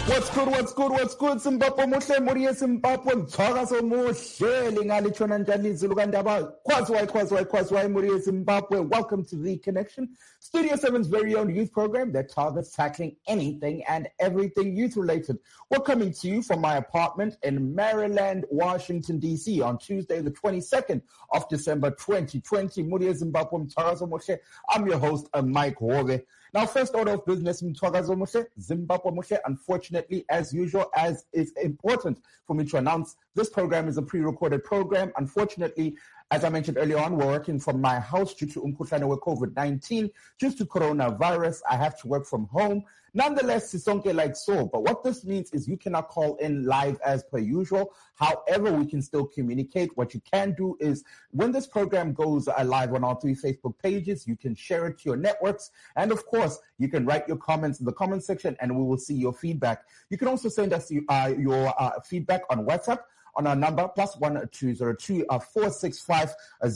What's good? Zimbabwe muhle, Muriye Zimbabwe, mthwakazo muhle, lingali chona njani Zulu kandaba, kwazwai Muriye Zimbabwe. Welcome to The Connection, Studio 7's very own youth program that targets tackling anything and everything youth-related. We're coming to you from my apartment in Maryland, Washington, D.C. on Tuesday, the 22nd of December, 2020. Muriye Zimbabwe, mthwakazo muhle. I'm your host, Mike Hove. Now, first order of business, mthwakazo muhle, Zimbabwe muhle. Unfortunately, as usual, as it's important for me to announce, this program is a pre-recorded program. Unfortunately, as I mentioned earlier on, we're working from my house due to umkhuhlane with COVID-19. Due to coronavirus, I have to work from home. Nonetheless, sisonke like so. But what this means is you cannot call in live as per usual. However, we can still communicate. What you can do is when this program goes live on our 3 Facebook pages, you can share it to your networks. And of course, you can write your comments in the comment section and we will see your feedback. You can also send us your feedback on WhatsApp on our number +1 202 465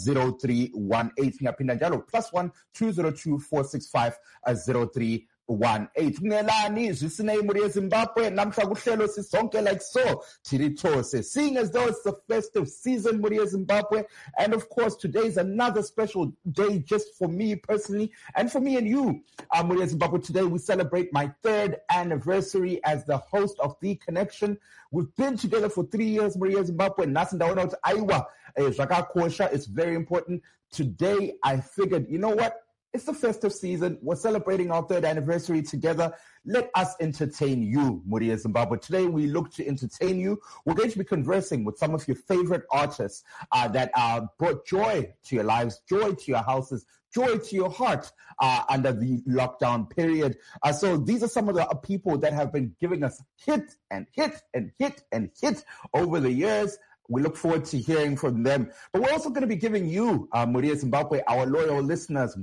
0318. +1 202 465 0318. Ngelani zisine Muriye Zimbabwe namhla kuhlelo sisonke like so Tirithose, seeing as though it's the festive season Muriye Zimbabwe, and of course today is another special day just for me personally and for me and you Muriye Zimbabwe. Today we celebrate my 3rd anniversary as the host of The Connection. We've been together for 3 years Muriye Zimbabwe. Nasindaona uthi aiwa zvakakosha, it's very important. Today I figured, you know what, it's the festive season. We're celebrating our 3rd anniversary together. Let us entertain you, Muriye Zimbabwe. Today, we look to entertain you. We're going to be conversing with some of your favorite artists that brought joy to your lives, joy to your houses, joy to your heart under the lockdown period. So these are some of the people that have been giving us hit and hit and hit and hit over the years. We look forward to hearing from them. But we're also going to be giving you, Muriye Zimbabwe, our loyal listeners,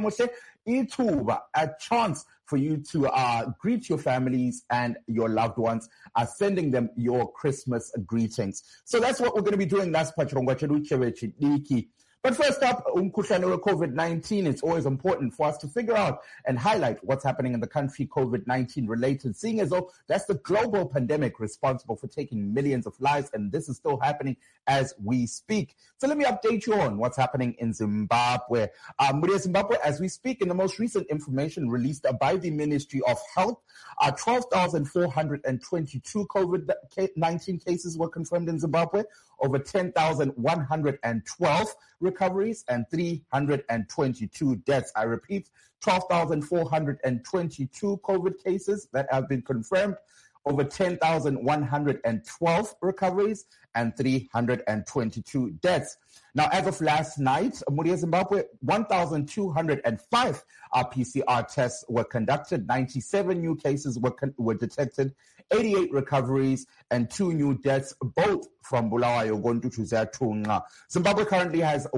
a chance for you to greet your families and your loved ones, sending them your Christmas greetings. So that's what we're going to be doing. That's But first up, umkhuhlane with COVID-19. It's always important for us to figure out and highlight what's happening in the country COVID-19 related, seeing as though that's the global pandemic responsible for taking millions of lives, and this is still happening as we speak. So let me update you on what's happening in Zimbabwe. Muriye Zimbabwe, as we speak, in the most recent information released by the Ministry of Health, 12,422 COVID-19 cases were confirmed in Zimbabwe, over 10,112 recoveries, and 322 deaths. I repeat, 12,422 COVID cases that have been confirmed, over 10,112 recoveries, and 322 deaths. Now, as of last night, Muriye Zimbabwe, 1,205 PCR tests were conducted, 97 new cases were detected, 88 recoveries, and 2 new deaths, both from Bulawayo Gondutu Zatunga. Zimbabwe currently has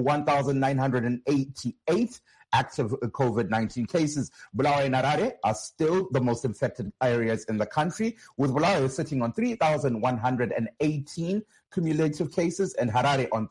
1,988 active COVID-19 cases. Bulawayo and Harare are still the most infected areas in the country, with Bulawayo sitting on 3,118 cumulative cases and Harare on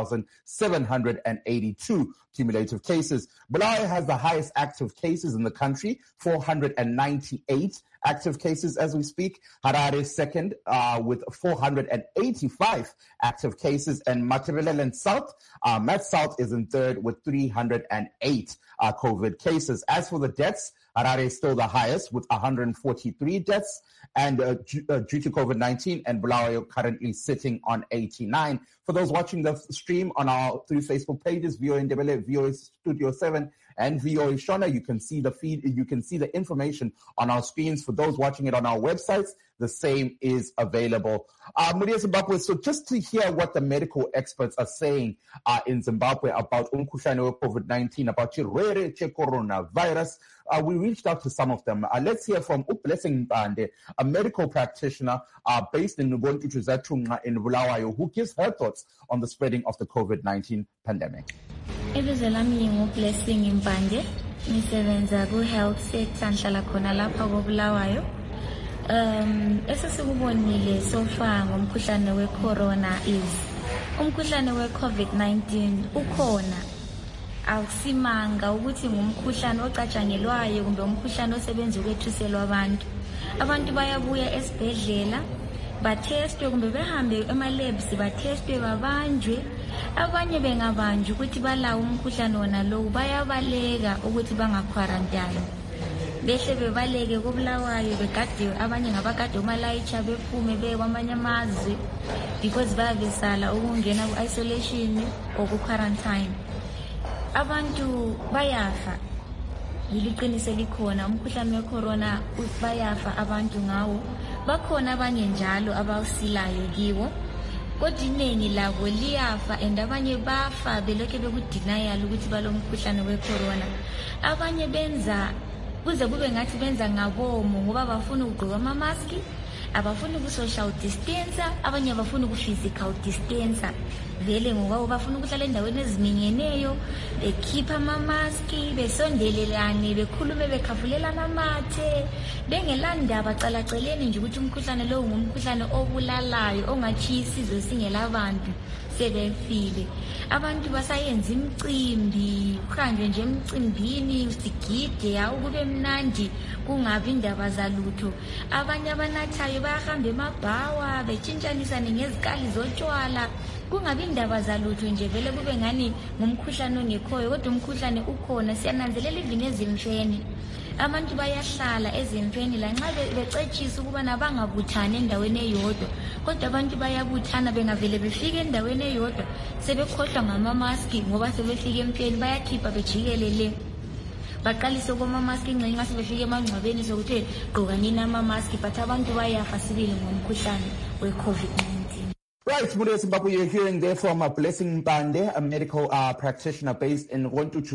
3,782 cumulative cases. Bulawayo has the highest active cases in the country, 498 active cases as we speak. Harare second with 485 active cases, and Matabeleland South, Mat South is in third with 308 COVID cases. As for the deaths, Harare is still the highest with 143 deaths and due to COVID-19, and Bulawayo currently sitting on 89. For those watching the stream on our 3 Facebook pages, VOA Ndebele, VOA Studio 7, and VOA Shona, you can see the feed, you can see the information on our screens. For those watching it on our websites, the same is available. Muriye Zimbabwe, so just to hear what the medical experts are saying in Zimbabwe about umkhuhlane with COVID-19, about chirwere coronavirus, we reached out to some of them. Let's hear from Blessing Mbande, a medical practitioner based in Ngontutu Zatunga in Bulawayo, who gives her thoughts on the spreading of the COVID-19 pandemic. Ibizo lami nguBlessing Mbande, ngisebenza ku-health sector ngihlala khona lapha koBulawayo. Esesikubonile so far ngomkhuhlane we-corona is umkhuhlane we-COVID-19 ukhona. Awusimanga ukuthi ngumkhuhlane ocatshangelwayo kumbe umkhuhlane osebenza ukwethuselwa abantu. abantu bayabuya esibhedlela bathestwe kumbe behambe ema-labs bathestwe babanjwe. Abanye bengabanjwa ukuthi balawo umkhuhlane wona lowo bayabaleka ukuthi bangakwarantine. Behle bebaleke koBulawayo begade abanye ngabagade umalayitsha bephume beye kwamanye amazwe because bayabesala ukungena ku-isolation or ku-quarantine. Abantu bayafa, yiliqiniso likhona, umkhuhlane wecorona bayafa abantu ngawo. Bakhona abanye njalo abawusilayo kiwo, kodwa iningi labo liyafa and abanye bafa belokhe bekudenial ukuthi balomkhuhlane wecorona. Abanye benza kuze kube ngathi benza ngabomo ngoba bafuna ukugqoka ama-mask, abafuna uku-social distance, abanye abafuna uku-physical distance. Vele ngoba bafuna ukuhlala endaweni eziminyeneyo, bekhipha ama-mask, besondelelane, bekhulume bekhafulelana amathe, bengelandaba calaceleni nje ukuthi umkhuhlane lowo ngumkhuhlane obulalayo ongachiya isizwe singelabantu sebefile. Abantu basayenza imicimbi, kuhanjwe nje emcimbini sigide yawo kube mnandi kungabi indaba zalutho. Abanye abanathayo bayahamba emabhawa betshintshanisane ngezikali zotshwala kungabi indaba zalutho nje, vele kube ngani ngumkhuhlane ongekhoyo kodwa umkhuhlane ukhona. Siyananzelela even ezimfeni abantu bayahlala ezimfeni lanxa becetshisa ukuba nabangabuthani endaweni eyodwa, kodwa abantu bayabuthana bengavele befike endaweni eyodwa sebekhohlwa ngama-maski ngoba sebefike emfeni bayakhipha bejikelele baqalise kwama-maski nxa sebefike emangcwabeni sokuthi gqoka nini ama-maski, but abantu bayafa sibili ngomkhuhlane we-COVID-19. Right, Muria Zimbabwe, you're hearing there from Blessing Mpande, a medical practitioner based in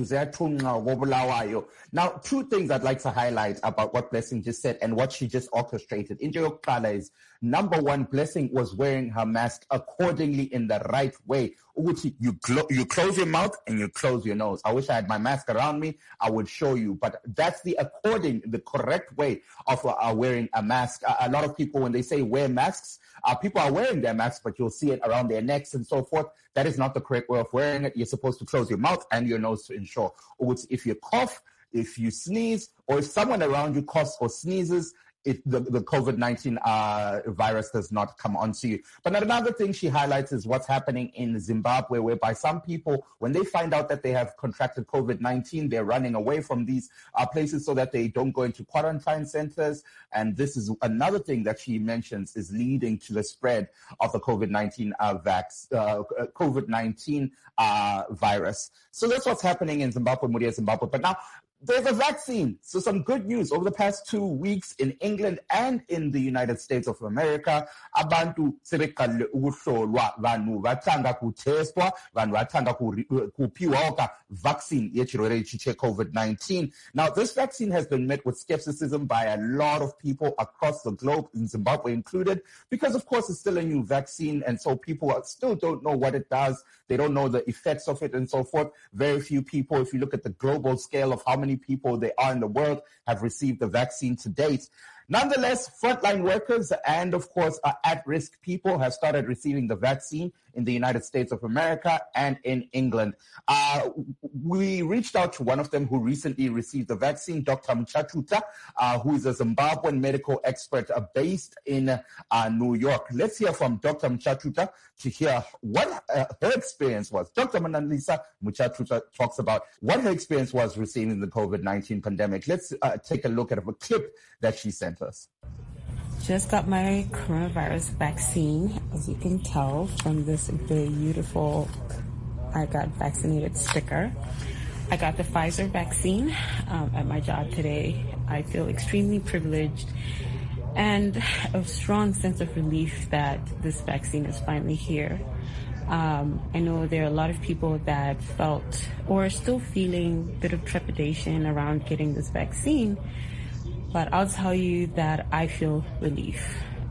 Gontutuzea. Now, two things I'd like to highlight about what Blessing just said and what she just orchestrated. In Joyokala is, number one, Blessing was wearing her mask accordingly in the right way. You close your mouth and you close your nose. I wish I had my mask around me. I would show you. But that's the correct way of wearing a mask. A lot of people, when they say wear masks, people are wearing their masks, but you'll see it around their necks and so forth. That is not the correct way of wearing it. You're supposed to close your mouth and your nose to ensure. If you cough, if you sneeze, or if someone around you coughs or sneezes, the COVID-19 virus does not come onto you. But another thing she highlights is what's happening in Zimbabwe, whereby some people, when they find out that they have contracted COVID-19, they're running away from these places so that they don't go into quarantine centers. And this is another thing that she mentions is leading to the spread of the COVID-19 virus. So that's what's happening in Zimbabwe, Muria, Zimbabwe. But now, there's a vaccine. So some good news. Over the past 2 weeks in England and in the United States of America, abantu sebeqale ukuhlolwa, vanhu vathanda kutestwa, vanhu vathanda kupiwa vaccine yechirwere che COVID-19. Now, this vaccine has been met with skepticism by a lot of people across the globe, in Zimbabwe included, because of course it's still a new vaccine, and so people still don't know what it does. They don't know the effects of it and so forth. Very few people, if you look at the global scale of how many people there are in the world, have received the vaccine to date. Nonetheless, frontline workers and, of course, at-risk people have started receiving the vaccine in the United States of America and in England. We reached out to one of them who recently received the vaccine, Dr. Mchatuta, who is a Zimbabwean medical expert based in New York. Let's hear from Dr. Mchatuta to hear what her experience was. Dr. Manalisa Mchatuta talks about what her experience was receiving the COVID-19 pandemic. Let's take a look at a clip that she sent us. Just got my coronavirus vaccine, as you can tell from this beautiful I got vaccinated sticker. I got the Pfizer vaccine at my job today. I feel extremely privileged and a strong sense of relief that this vaccine is finally here. I know there are a lot of people that felt or are still feeling a bit of trepidation around getting this vaccine. But I'll tell you that I feel relief.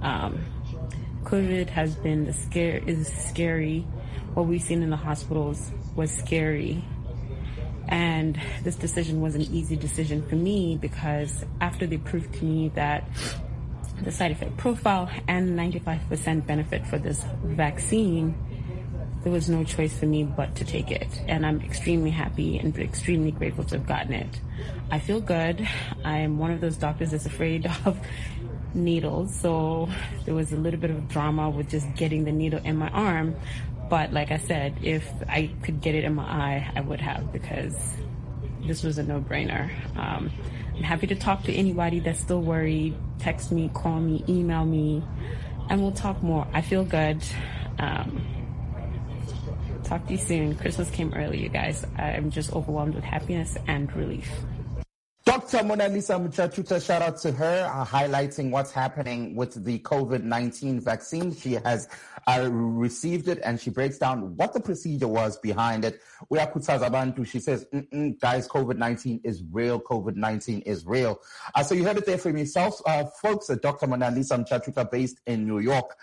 COVID has been is scary. What we've seen in the hospitals was scary. And this decision was an easy decision for me because after they proved to me that the side effect profile and 95% benefit for this vaccine, there was no choice for me but to take it. And I'm extremely happy and extremely grateful to have gotten it. I feel good. I am one of those doctors that's afraid of needles, so there was a little bit of drama with just getting the needle in my arm. But like I said, if I could get it in my eye, I would have, because this was a no-brainer. I'm happy to talk to anybody that's still worried. Text me, call me, email me, and we'll talk more. I feel good. Talk to you soon. Christmas came early, you guys. I'm just overwhelmed with happiness and relief. Dr. Mona Lisa Mchachuta, shout out to her, highlighting what's happening with the COVID-19 vaccine. She has received it, and she breaks down what the procedure was behind it. She says, guys, COVID-19 is real. COVID-19 is real. So you heard it there from yourself, folks. Dr. Mona Lisa Mchachuta, based in New York.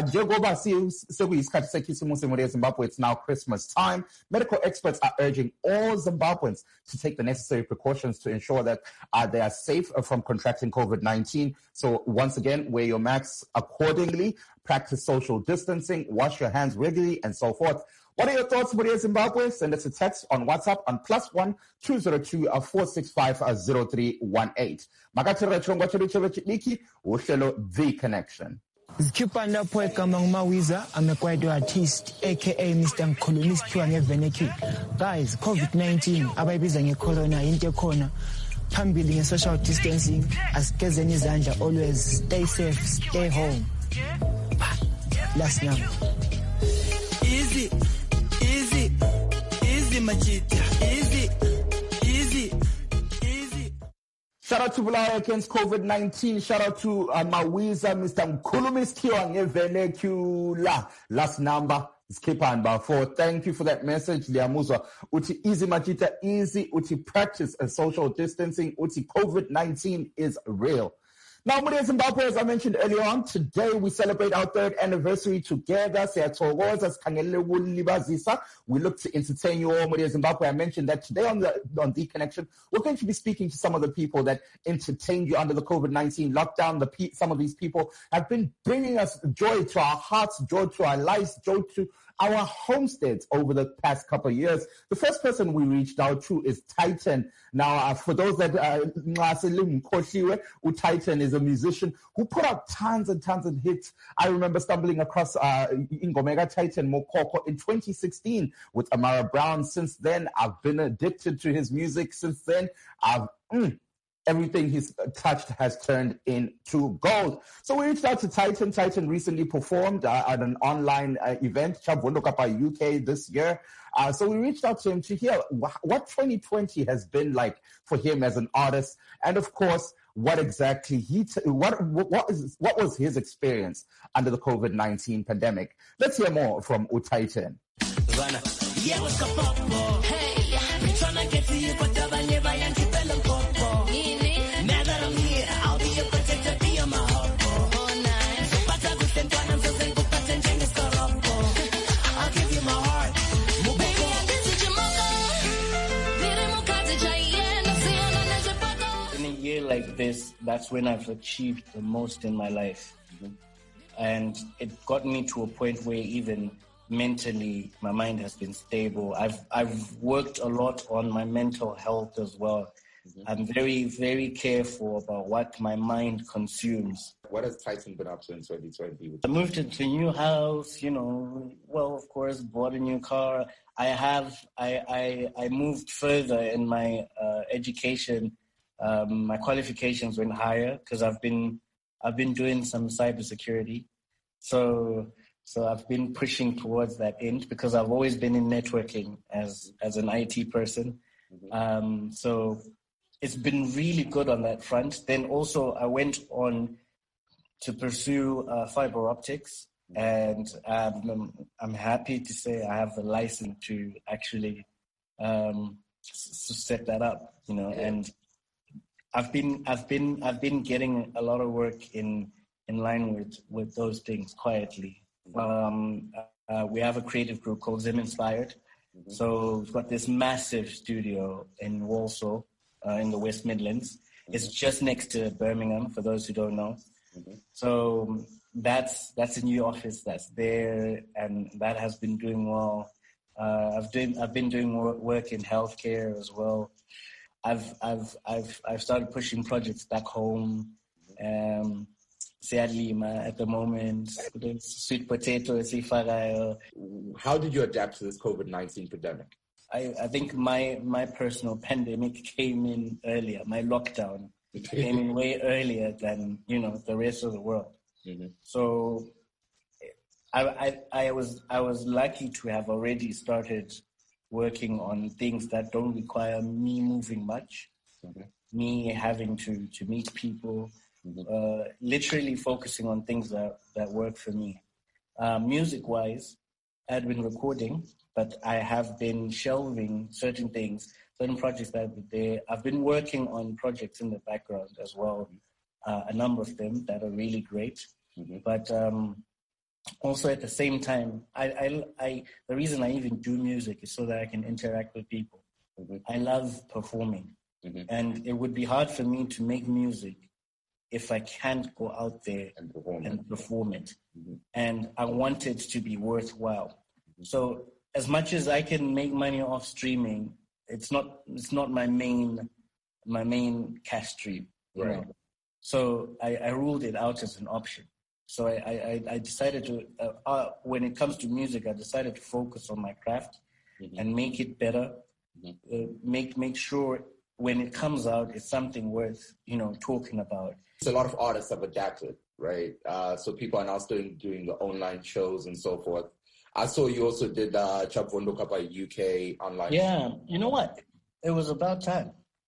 It's now Christmas time. Medical experts are urging all Zimbabweans to take the necessary precautions to ensure that they are safe from contracting COVID-19. So once again, wear your masks accordingly, practice social distancing, wash your hands regularly, and so forth. What are your thoughts, Maria Zimbabwe? Send us a text on WhatsApp on +1 202 465 0318. The Connection. Zikhipanda poeka Mawiza, I'm a quite artist, aka Mr. Mkhulumi Siphiwa ngeVenecule. Guys, COVID-19 abayibiza ngecorona into ekhona. Phambili nge-social distancing, asigezeni izandla, always stay safe, stay home. Last number. Easy, Machita, easy. Shout out to Bulawayo against COVID-19. Shout out to Mawiza, Mr. Mkhulumi Siphiwa ngeVenecule. Last number is Kipanda 4. Thank you for that message, Liamuzwa. Uti easy Machita, easy. Uti practice social distancing. Uti COVID-19 is real. Now, Maria Zimbabwe, as I mentioned earlier on, today we celebrate our 3rd anniversary together. We look to entertain you all, Maria Zimbabwe. I mentioned that today on the Connection, we're going to be speaking to some of the people that entertained you under the COVID-19 lockdown. Some of these people have been bringing us joy to our hearts, joy to our lives, joy to our homesteads over the past couple of years. The first person we reached out to is Titan. Now, for those that Titan is a musician who put out tons and tons of hits. I remember stumbling across Ingomega Titan Mokoko in 2016 with Amara Brown. Since then, I've been addicted to his music. Since then, everything he's touched has turned into gold. So we reached out to Titan. Titan recently performed at an online event, Chabundokapa UK this year. So we reached out to him to hear what 2020 has been like for him as an artist, and of course, what exactly what was his experience under the COVID-19 pandemic. Let's hear more from Titan. Yeah, what's up, hey, I'm trying to get to you, but now that I'm here, I'll be your protector, be on my heart. I'll give you my heart. In a year like this, that's when I've achieved the most in my life. And it got me to a point where even mentally, my mind has been stable. I've worked a lot on my mental health as well. I'm very, very careful about what my mind consumes. What has Titan been up to in 2020? I moved into a new house, of course, bought a new car. I moved further in my education. My qualifications went higher because I've been doing some cybersecurity. So I've been pushing towards that end because I've always been in networking as an IT person. So it's been really good on that front. Then also I went on to pursue fiber optics, and I'm happy to say I have the license to actually set that up, and I've been getting a lot of work in line with those things quietly. We have a creative group called Zim Inspired. So we've got this massive studio in Walsall, in the West Midlands. It's just next to Birmingham, for those who don't know. So that's a new office that's there, and that has been doing well. I've been doing work in healthcare as well. I've started pushing projects back home. Siyadlima at the moment. Sweet potato, sifagayo. How did you adapt to this COVID-19 pandemic? I think my personal pandemic came in earlier. My lockdown came in way earlier than, the rest of the world. Mm-hmm. So I was lucky to have already started working on things that don't require me moving much, me having to meet people, literally focusing on things that work for me. Music-wise, I had been recording, but I have been shelving certain projects that are there. I've been working on projects in the background as well, a number of them that are really great. Mm-hmm. But also at the same time, the reason I even do music is so that I can interact with people. Mm-hmm. I love performing, and it would be hard for me to make music if I can't go out there and perform it. Mm-hmm. And I want it to be worthwhile. Mm-hmm. So as much as I can make money off streaming, it's not my main cash stream. Right. So I ruled it out as an option. So I decided to, when it comes to music, I decided to focus on my craft and make it better. Make sure when it comes out, it's something worth, talking about. So a lot of artists have adapted, right? So people are now still doing the online shows and so forth. I saw you also did Chap Vondo Kapa UK online. Yeah, you know what? It was about time.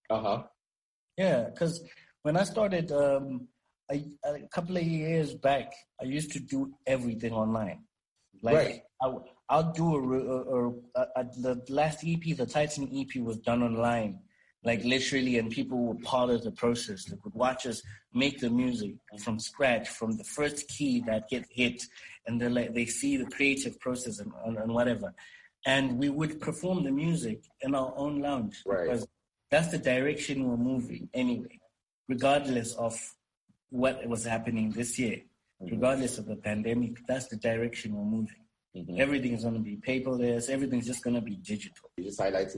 Yeah, because when I started a couple of years back, I used to do everything online. Like I'll do the last EP, the Titan EP, was done online. Like literally, and people were part of the process. They could watch us make the music from scratch, from the first key that gets hit, and they see the creative process and whatever. And we would perform the music in our own lounge, because that's the direction we're moving anyway, regardless of what was happening this year, regardless of the pandemic. That's the direction we're moving. Mm-hmm. Everything is going to be paperless. Everything's just going to be digital. You just highlighted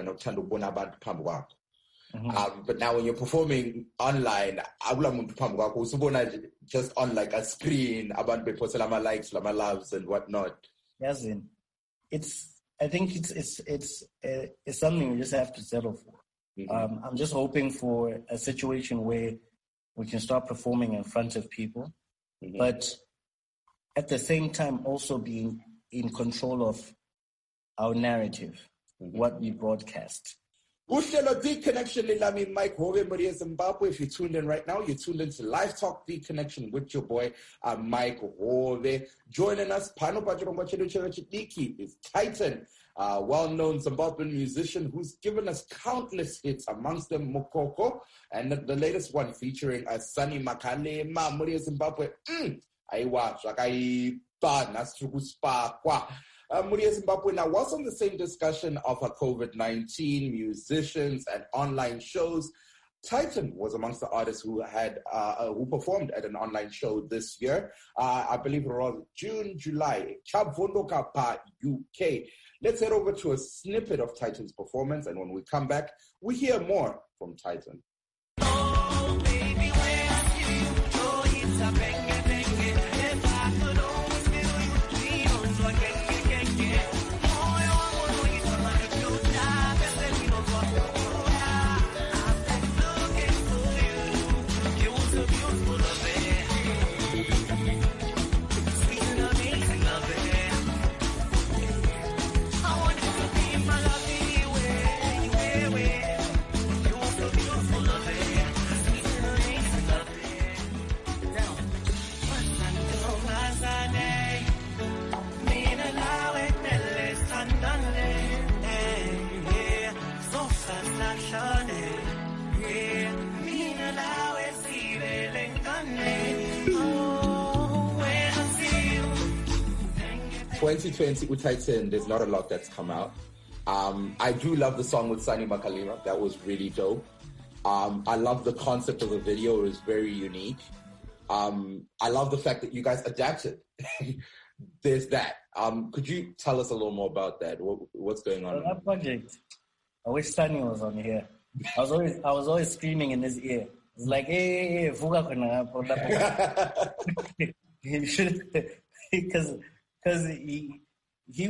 but now when you're performing online, just on like a screen, about my likes, my loves, and whatnot. Yes, I think it's something we just have to settle for. Mm-hmm. I'm just hoping for a situation where we can start performing in front of people, but at the same time also being in control of our narrative, what we broadcast. Uhlelo The Connection, Lilami Mike Hove, Maria Zimbabwe. If you're tuned in right now, you're tuned into Live Talk The Connection with your boy, Mike Hove. Joining us, Pano Pachirongo Chidiki is Titan, well-known Zimbabwean musician who's given us countless hits, amongst them Mokoko, and the latest one featuring Sunny Makalema, Maria Zimbabwe. I watch, like I thought, that's true. Maria Zimbabwe now was on the same discussion of COVID-19, musicians, and online shows. Titan was amongst the artists who had who performed at an online show this year. I believe around June, July. Chap Vondo Kapa UK. Let's head over to a snippet of Titan's performance, and when we come back, we hear more from Titan. Oh, baby, where are you? Oh, it's a bang. With Titan, there's not a lot that's come out. I do love the song with Sunny Makalema. That was really dope. I love the concept of the video. It was very unique. I love the fact that you guys adapted. There's that. Could you tell us a little more about that? What's going on? That project, I wish Sunny was on here. I was always screaming in his ear, It's like, hey, vuka khona ngapho lapho. He should, because he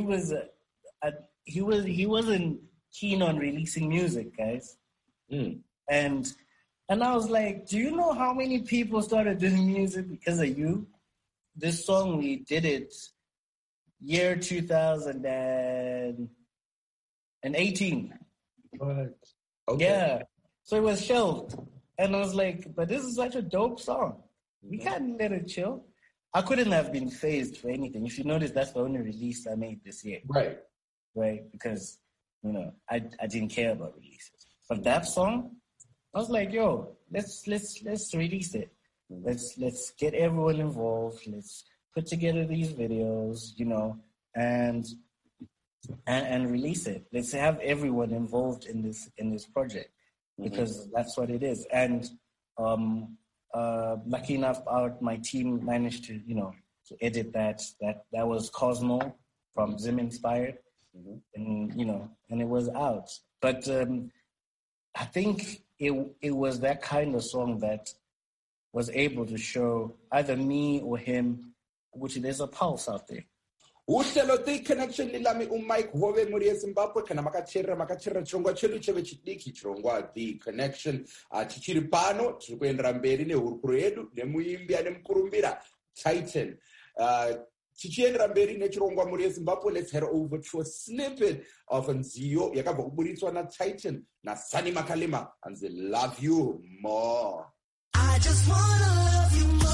wasn't keen on releasing music, guys. And I was like, do you know how many people started doing music because of you? This song, we did it year 2018. What? Okay. Yeah. So it was shelved. And I was like, but this is such a dope song. We can't let it chill. I couldn't have been phased for anything. If you notice, that's the only release I made this year. Right. Right? Because, you know, I didn't care about releases. But that song, I was like, yo, let's release it. Let's get everyone involved. Let's put together these videos, you know, and release it. Let's have everyone involved in this project, because that's what it is. And lucky enough, my team managed to, you know, to edit that. That was Cosmo from Zim Inspired, and you know, and it was out. But I think it was that kind of song that was able to show either me or him, which there's a pulse out there. Uhlelo The Connection lilami uMike Hove muri eZimbabwe kana makachera chirongwa chedu cheve chidiki chirongwa The Connection tichiri pano tiri kuendera mberi nehurukuro yedu nemuimbi ane mukurumbira Titan tichiendera mberi nechirongwa muri eZimbabwe. Let's head over to a snippet of nziyo yakabva kuburitswa naTitan naSunny Makalima anzi Love You More. I just wanna love you more.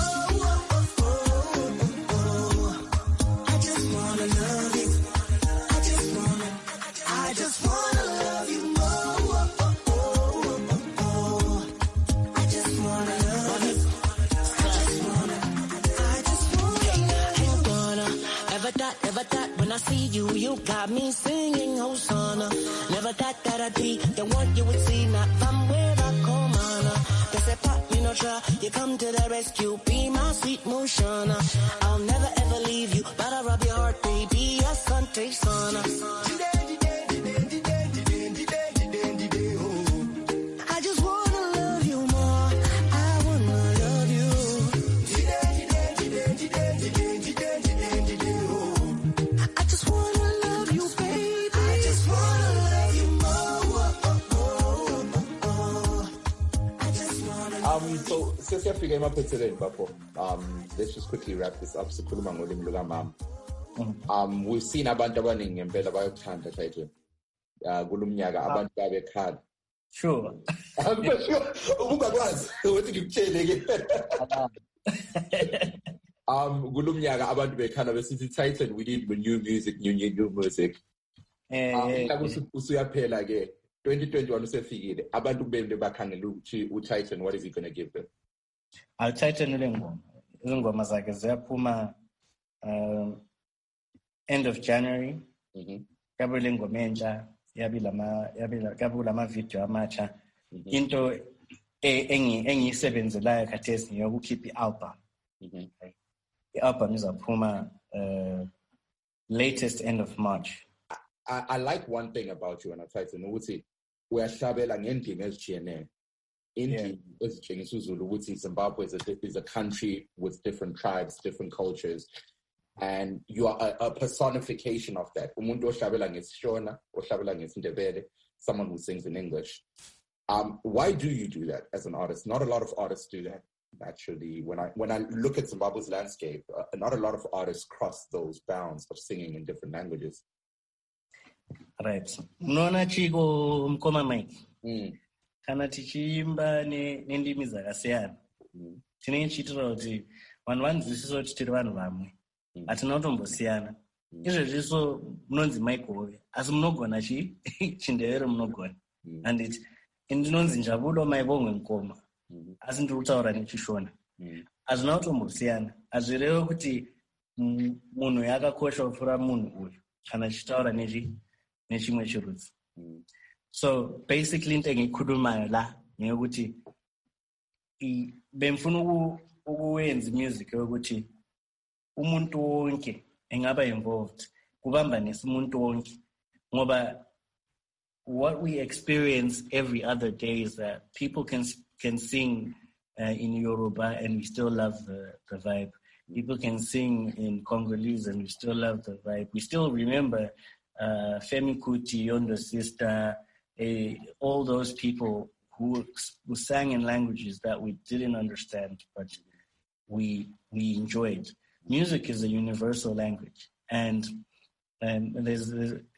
I just wanna love you. I just wanna love you more. I just wanna love you. Ain't gonna ever thought when I see you, you got me singing Hosanna. Never thought that I'd be the one you would see, not from where I come on. You come to the rescue, be my sweet motion. I'll never ever leave you, but I'll rub your heart, baby. Yes, Sante Sana. I just wanna love you more. I wanna love you. I just wanna love you, baby. I just wanna love you more. I just wanna. So sesiyafika emaphethelweni bapho. Let's just quickly wrap this up. Sikhuluma ngolimi lukamama. We've seen abantu abaningi ngempela bayokuthanda Titan. Kulumnyaka abantu babekhala. Sure. Ungakwazi ukuthi ngikutshele ke. Kulumnyaka abantu bekhala besithi Titan, we need new music, new music. Usuyaphela ke. 2021 usefikile. Abantu bembe bakhangela ukuthi uTitan, what is he going to give them? Titan ulengoma. Izingoma zakhe ziyaphuma end of January. Kabe lengoma entsha, yabi lama video amatsha. Into engiyisebenzelayo khathesi ngiyokukhipha i-album. I-album izaphuma latest end of March. I like one thing about you and Titan ukuthi uyahlabela ngendima ezitshiyeneyo. Indima ezitshengisa uZulu ukuthi Zimbabwe is a country with different tribes, different cultures, and you are a personification of that. Umuntu ohlabela ngesishona, ohlabela ngesindebele, someone who sings in English. Why do you do that as an artist? Not a lot of artists do that. Actually, when I look at Zimbabwe's landscape, not a lot of artists cross those bounds of singing in different languages. Right. Mnona chiko mkoma Mike. Kana tichiimba nendimi dzakasiyana. Tine chitira kuti vanhu vanzwisisa kuti tiri vanhu vamwe. Hatina kutombosiyana. Izvezviso munonzi Mike Hove, asi munogona chindevere munogona. Handiti ndinonzi Njabulo Maibongwe Mkoma, asi ndiri kutaura nechishona. Hazvina kutombosiyana. Hazvirevo kuti munhu yakakosha kupfuura munhu uyu kana achitaura nechimwe chirudzi. So basically into engikhulumayo la ngekuthi bemfuna ukuwenza music yokuthi umuntu wonke engaba involved, kubambanisa umuntu wonke, ngoba what we experience every other day is that people can sing in Yoruba, and we still love the vibe. People can sing in Congolese, and we still love the vibe. We still remember Femi Kuti, Yondo Sister, all those people who sang in languages that we didn't understand, but we enjoyed. Music is a universal language, and there's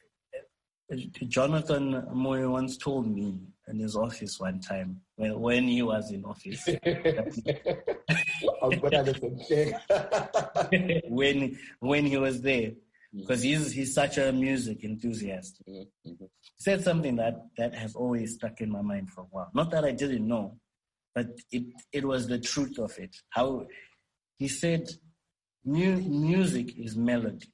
Jonathan Moyo once told me in his office one time when he was in office. when he was there, because he's such a music enthusiast. He said something that has always stuck in my mind for a while. Not that I didn't know, but it was the truth of it. How he said, music is melody.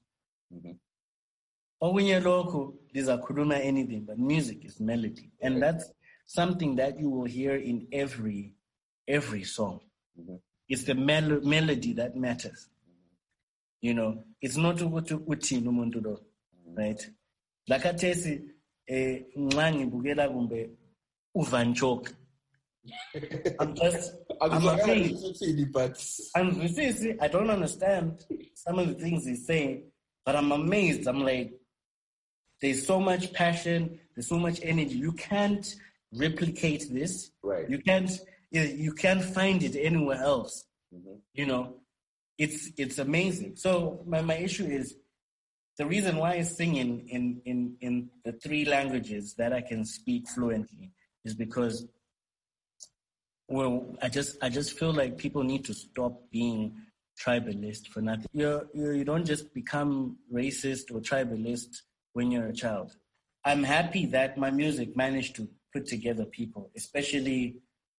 Anything, but music is melody, and that's something that you will hear in every song. It's the melody that matters. You know, it's not uti numuntu do, right? Lakatesi ngani bugela kumbe uvanchoka. I'm amazed. I don't understand some of the things he's saying, but I'm amazed. I'm like, there's so much passion, there's so much energy. You can't replicate this. Right. You can't find it anywhere else. You know, it's amazing. So my issue is the reason why I sing in the 3 languages that I can speak fluently is because, well, I just feel like people need to stop being tribalist for nothing. You don't just become racist or tribalist when you're a child. I'm happy that my music managed to put together people, especially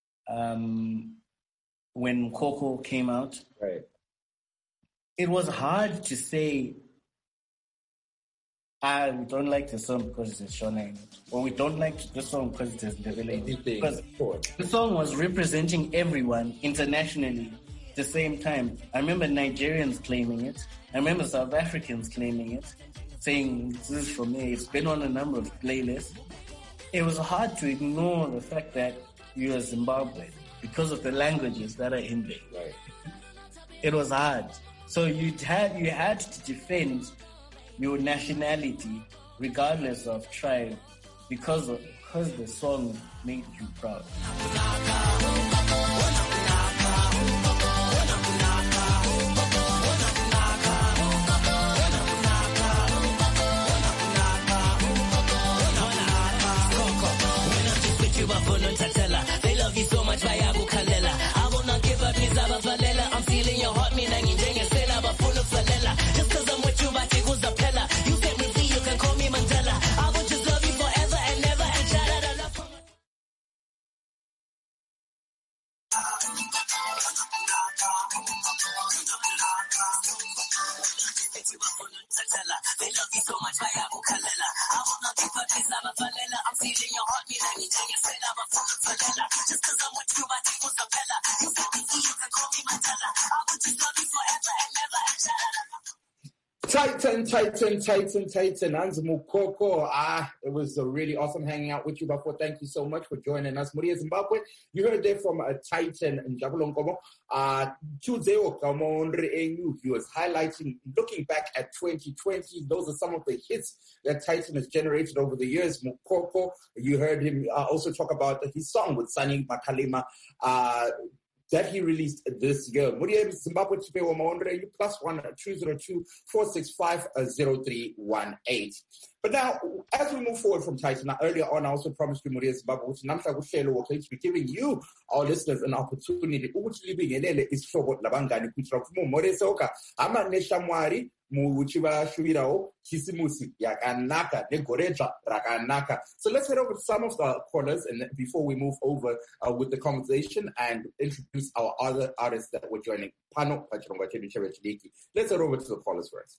when Coco came out. Right. It was hard to say, we don't like the song because it's Shona in it, or we don't like the song because it has Ndebele in it. Because the song was representing everyone internationally at the same time. I remember Nigerians claiming it. I remember South Africans claiming it, saying, this is from me. It's been on a number of playlists. It was hard to ignore the fact that you're Zimbabwe because of the languages that are in there. Right. It was hard. So you had to defend your nationality regardless of tribe because the song made you proud. They love you so much, I will not give up, I'm feeling your heart, just cause I'm with you, you set me free, you can call me Mandela. I will just love you forever and never, and shout out I love. They love you so much, I will not give up, I'm feeling your heart, just cause I'm with you, you set me free, you can call me Mandela. I will just love you forever and never, and shout out. Titan, Anzi Mukoko. It was really awesome hanging out with you, Bafo. Thank you so much for joining us. Muria Zimbabwe, you heard there from Titan and Jabulonkomo. Chuzeo Kamondre, he was highlighting, looking back at 2020. Those are some of the hits that Titan has generated over the years. Mukoko, you heard him also talk about his song with Sunny Makalima, that he released this year. Muria Zimbabwe Chipewa Maondre, you +1 202 465 0318. But now, as we move forward from Titan, earlier on, I also promised you, Muria Zimbabwe, which Namsa Gushelo will be giving you, our listeners, an opportunity. Which living in Ele is Shobot Labangani, which of Moresoka, Ama Neshamwari, Muchiba Shuirao, Kisimusi, Yakanaka, Negoreja, Rakanaka. So let's head over to some of the callers and before we move over with the conversation and introduce our other artists that were joining. Pano Pachonga Chediki. Let's head over to the callers first.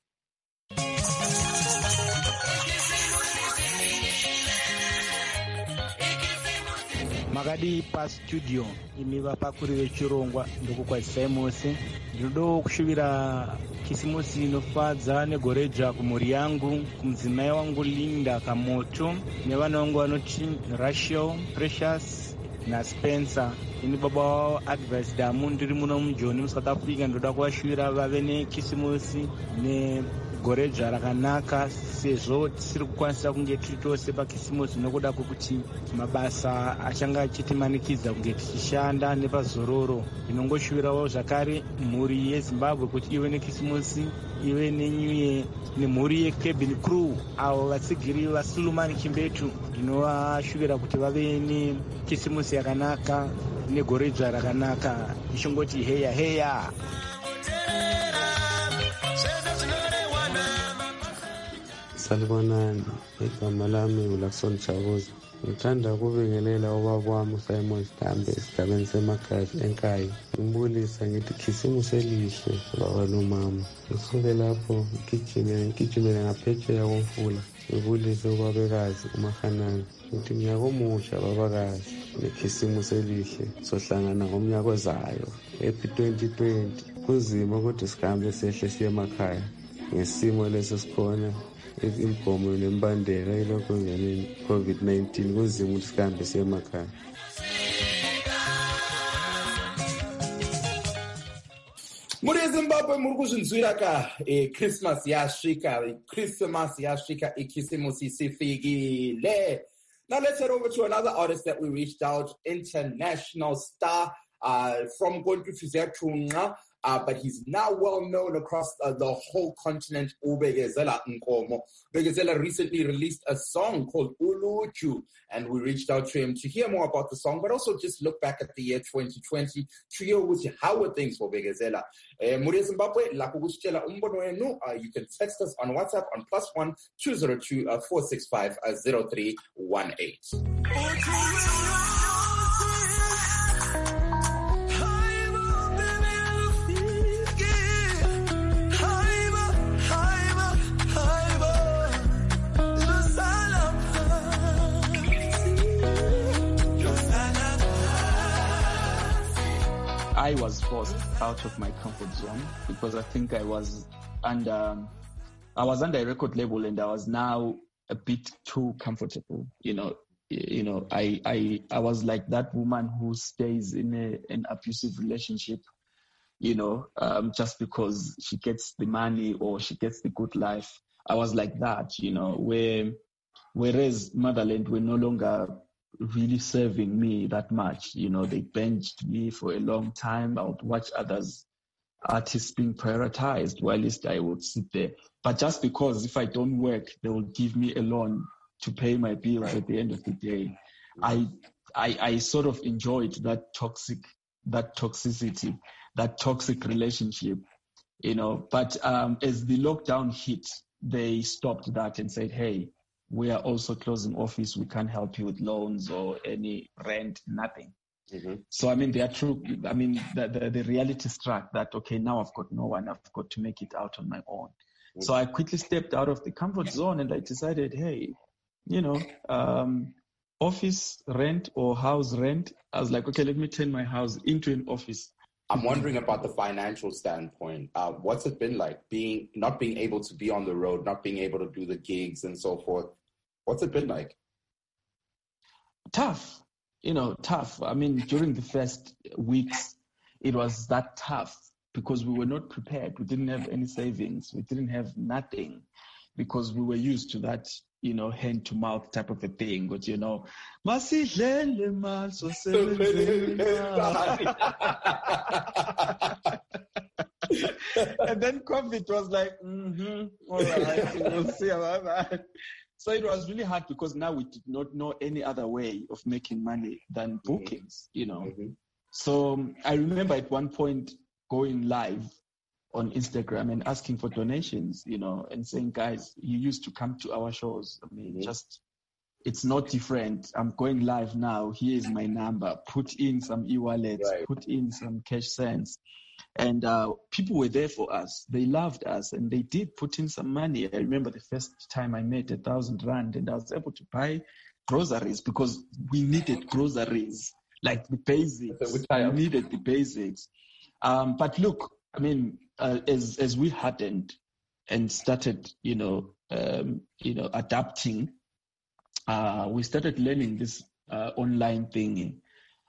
Magadi pa studio imiva pakuri vechirongwa ndokukwazisayi mose ndinodo kushuvira kisimusi inofadza negoreja kumhuri yangu, kumudzimai wangu Linda Kamoto, nevana vangu vanoti Rachel, Precious, naSpencer ini baba wavo advice damu ndiri muno mujoni muSouth Africa ndoda kuvashuvira vave nekisimusi negoredzo rakanaka sezvo tisiri kukwanisa kunge tiri tose pakisimusi nokuda kwokuti mabasa achanga achitimanikidza kunge tichishanda nepazororo. Ndinongoshuvirawo zvakare mhuri yeZimbabwe kuti ive nekisimusi ive neNew Year nemhuri yeCabin Crew avo vatsigiri vaSulumani Chimbetu ndinovashuvira kuti vave nekisimusi yakanaka negoredzo rakanaka. Ndichingoti heya heya. Salibonani, igama lami uLakson Chakuza. Ngithanda ukubingelela ubaba wami uSimon Stambe esigabeni semakhaya eNkayi. Ngimbulisa ngithi khisimusi elihle baba nomama. Ngisuke lapho ngigijimele ngaphetsheya komfula. Ngibulise ubabekazi uMahanani. Ngithi ngiyakomusha babakazi nekhisimusi elihle sohlangana ngomnyaka ozayo. Happy 2020. Kunzima ukuthi sihambe sehle siye emakhaya ngesimo leso sikhona. Imigomo nembandela ilokho ngeneni COVID-19 kunzima ukuthi sihambe siye emakhaya. Muri eZimbabwe muri kuzvinzwira ka Christmas yasvika ikhisimusi sifikile. Now let's head over to another artist that we reached out, international star from Kontufiziya Thunqa. But he's now well known across the whole continent, uBekezela Nkomo. Bekezela recently released a song called Uluju, and we reached out to him to hear more about the song, but also just look back at the year 2020 to hear how were things for Bekezela. Muri Zimbabwe, you can text us on WhatsApp on +1 202 465 0318. I was forced out of my comfort zone because I think I was under a record label and I was now a bit too comfortable. I was like that woman who stays in an abusive relationship, just because she gets the money or she gets the good life. I was like that, whereas Motherland were no longer really serving me that much. They benched me for a long time. I would watch artists being prioritized while I would sit there. But just because if I don't work, they will give me a loan to pay my bills at the end of the day. I sort of enjoyed that toxicity, that toxic relationship, But as the lockdown hit, they stopped that and said, hey, we are also closing office. We can't help you with loans or any rent, nothing. Mm-hmm. So, the reality struck that, okay, now I've got no one. I've got to make it out on my own. Mm-hmm. So I quickly stepped out of the comfort zone and I decided, hey, office rent or house rent. I was like, okay, let me turn my house into an office. I'm wondering about the financial standpoint. What's it been like not being able to be on the road, not being able to do the gigs and so forth? What's it been like? Tough, tough. During the first weeks, it was that tough because we were not prepared. We didn't have any savings. We didn't have nothing because we were used to that, hand to mouth type of a thing. But, and then COVID was like, all right, we'll see about that. So it was really hard because now we did not know any other way of making money than bookings, Mm-hmm. So I remember at one point going live on Instagram and asking for donations, and saying, guys, you used to come to our shows. It's not different. I'm going live now. Here is my number. Put in some e-wallets, Put in some cash sends. And people were there for us. They loved us and they did put in some money. I remember the first time I made 1,000 rand and I was able to buy groceries because we needed groceries, like the basics. We needed the basics. But look, as we hardened and started, adapting, we started learning this online thingy.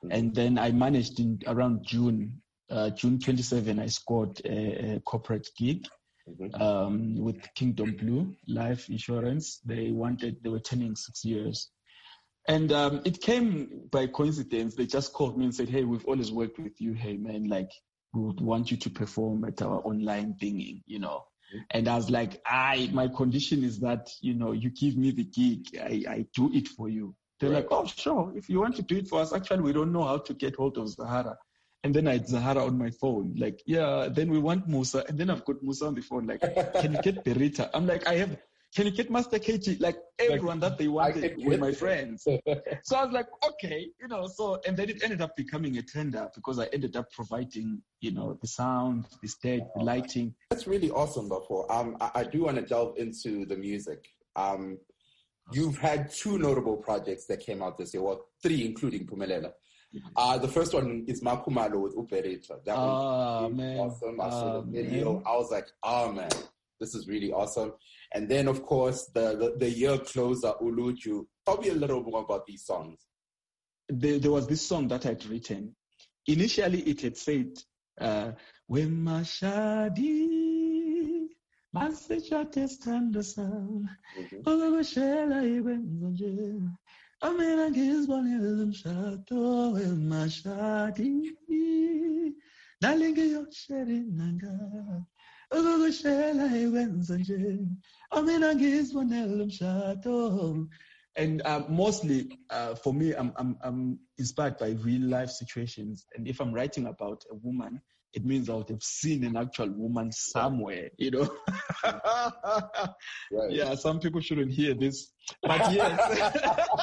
And then I managed around June 27, I scored a corporate gig with Kingdom Blue Life Insurance. They were turning 6 years. And it came by coincidence. They just called me and said, hey, we've always worked with you. Hey, man, like, we would want you to perform at our online thingy, you know. And I was like, my condition is that, you know, you give me the gig, I do it for you. They're like, oh, sure. If you want to do it for us, actually, we don't know how to get hold of Zahara. And then I had Zahara on my phone. Like, yeah, then we want Musa. And then I've got Musa on the phone. Like, can you get Berita? I'm like, can you get Master KG? Like, everyone that they wanted with my friends. So I was like, okay, you know, and then it ended up becoming a tender because I ended up providing, you know, the sound, the stage, the lighting. That's really awesome, Bafo. I do want to delve into the music. You've had 2 notable projects that came out this year, well, 3, including Pumelela. The first one is Makumalo with Uberita. That was really awesome. I saw the video. I was like, man, this is really awesome. And then, of course, the year closer, Uluju. Tell me a little more about these songs. There was this song that I'd written. Initially, it had said, when Mashadi, Masecha testando sound, Ogashela Ibenje, Amena Gizbon Shato, when Mashadi, Nalinga Yosheri Nanga, Ogashela Ibenje, Amena Gizbon Shato. And mostly, for me, I'm inspired by real life situations. And if I'm writing about a woman, it means I would have seen an actual woman somewhere, you know. Right. Yeah, some people shouldn't hear this, but yes.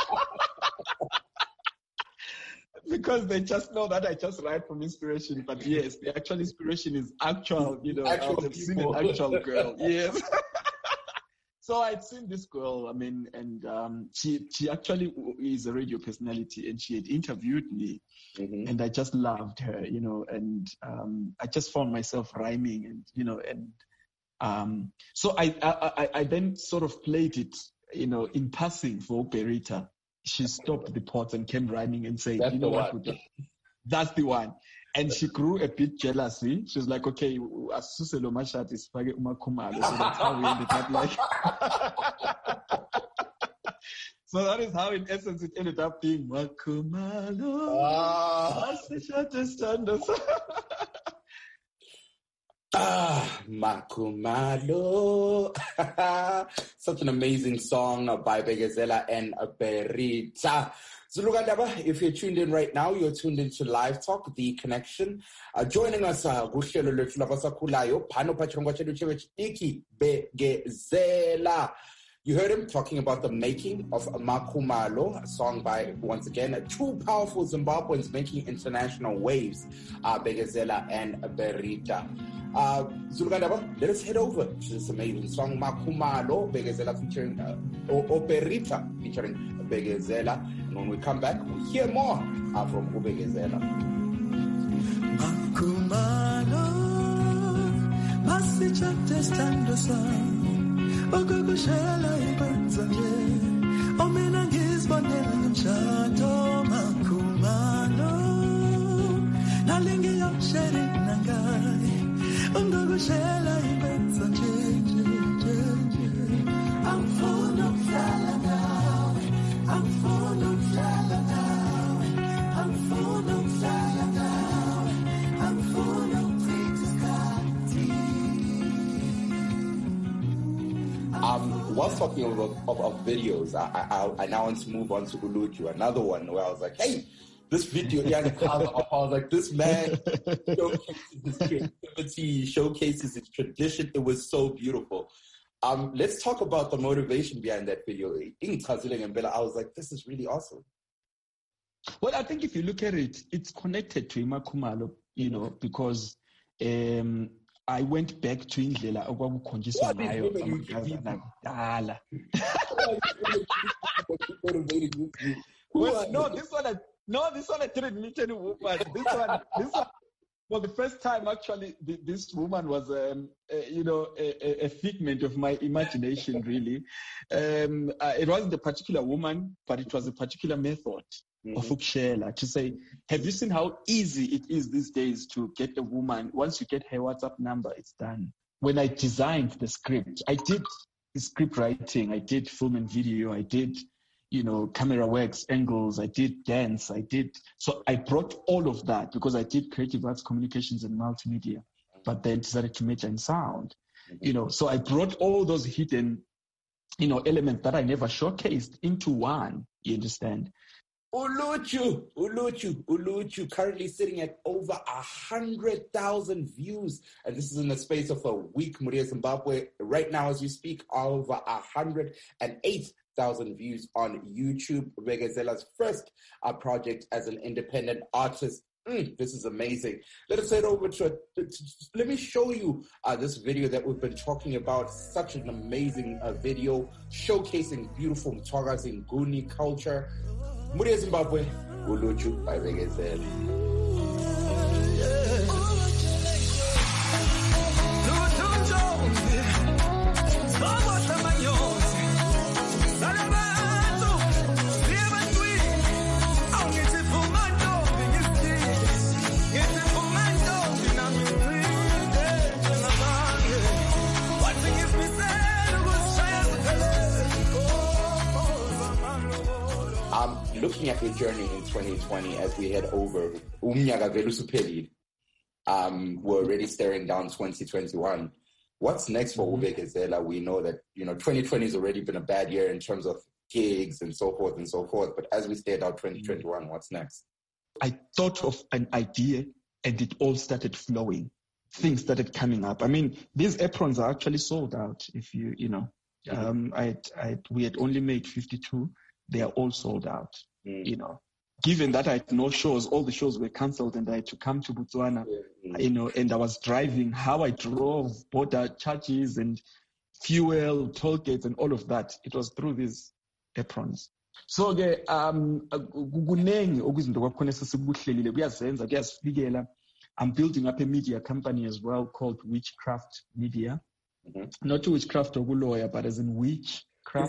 Because they just know that I just write from inspiration. But yes, the actual inspiration is actual, you know, I would have seen an actual girl. Yes. So I'd seen this girl, I mean, and she actually is a radio personality, and she had interviewed me, and I just loved her, you know, and I just found myself rhyming, and you know, and so I then sort of played it, you know, in passing for Berita. She stopped the pot and came rhyming and said, "You know what? That's the one." And she grew a bit jealousy. She was like, okay, Asuselo Mashat is Fage Umakumalo. So that's how we ended up like. So that is how, in essence, it ended up being Makumalo. Makumalo. Such an amazing song by Begezela and Berita. Zulugandaba, if you're tuned in right now, you're tuned into Live Talk, The Connection. Joining us, Gushelo Lefulabasakulayo, Pano Pachonga Cheduchevich, Begezela. You heard him talking about the making of Makumalo, a song by, once again, 2 powerful Zimbabweans making international waves, Begezela and Berita. Zulugandaba, let us head over to this amazing song, Makumalo, Begezela featuring, or Berita featuring Begezela. And when we come back, we'll hear more from Ubegezela. Makumalo, Masicha testando sound, Ogogoshela Ibanzanje, Omena Gizbonel Mshato, Makumalo, Nalingi Yosheri Nangai, Ogogoshela Ibanzanje, I'm full of Salada. I'm full of fire now. I'm full of fire now. I'm full of critical. While talking of videos, I now want to move on to Uluju, another one where I was like, hey, this video, I was like, this man showcases his creativity, showcases his tradition. It was so beautiful. Let's talk about the motivation behind that video. I was like, this is really awesome. Well, I think if you look at it, it's connected to Imakumalo, you know, because I went back to Indlela okwakukhonjiswa ngayo amagazana akudala. This one I didn't meet any woman. This one. Well, the first time, actually, this woman was, a figment of my imagination, really. It wasn't a particular woman, but it was a particular method, of ukushela, to say, have you seen how easy it is these days to get a woman? Once you get her WhatsApp number, it's done. When I designed the script, I did script writing, I did film and video, I did, camera works, angles, I did dance, so I brought all of that because I did creative arts, communications, and multimedia, but then decided to major in sound, so I brought all those hidden, elements that I never showcased into one, you understand? Uluchu, currently sitting at over 100,000 views. And this is in the space of a week, Muria Zimbabwe. Right now, as we speak, over 108,000 views on YouTube. Bekezela's first project as an independent artist. This is amazing. Let us head over to let me show you this video that we've been talking about. Such an amazing video showcasing beautiful Mthokazi Nguni culture. Muria Zimbabwe, Uluchu by Bekezela. Looking at your journey in 2020 as we head over, we're already staring down 2021. What's next for Bekezela? We know that 2020 has already been a bad year in terms of gigs and so forth and so forth. But as we stare out 2021, what's next? I thought of an idea and it all started flowing. Things started coming up. I mean, these aprons are actually sold out. If we had only made 52. They are all sold out. Given that I had no shows, all the shows were cancelled and I had to come to Botswana, and I was driving, how I drove, border charges and fuel, toll gates and all of that, it was through these aprons. So I'm building up a media company as well called Witchcraft Media. Not witchcraft or lawyer, but as in witchcraft.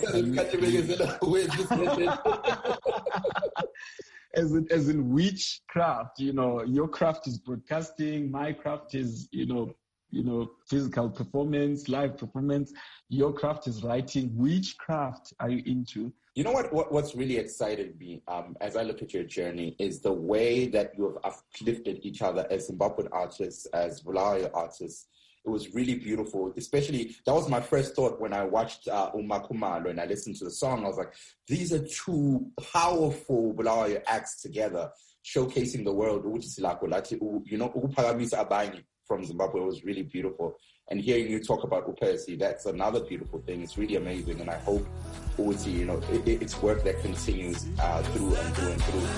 As in witchcraft, your craft is broadcasting, my craft is, physical performance, live performance. Your craft is writing. Which craft are you into? You know what's really excited me as I look at your journey is the way that you have uplifted each other as Zimbabwean artists, as Bulawayo artists. It was really beautiful, especially, that was my first thought when I watched Umakumalo and I listened to the song. I was like, these are two powerful Bulawayo acts together, showcasing the world. Uphakamisa Abanye from Zimbabwe was really beautiful. And hearing you talk about Upesi, that's another beautiful thing. It's really amazing. And I hope, it's work that continues through and through and through.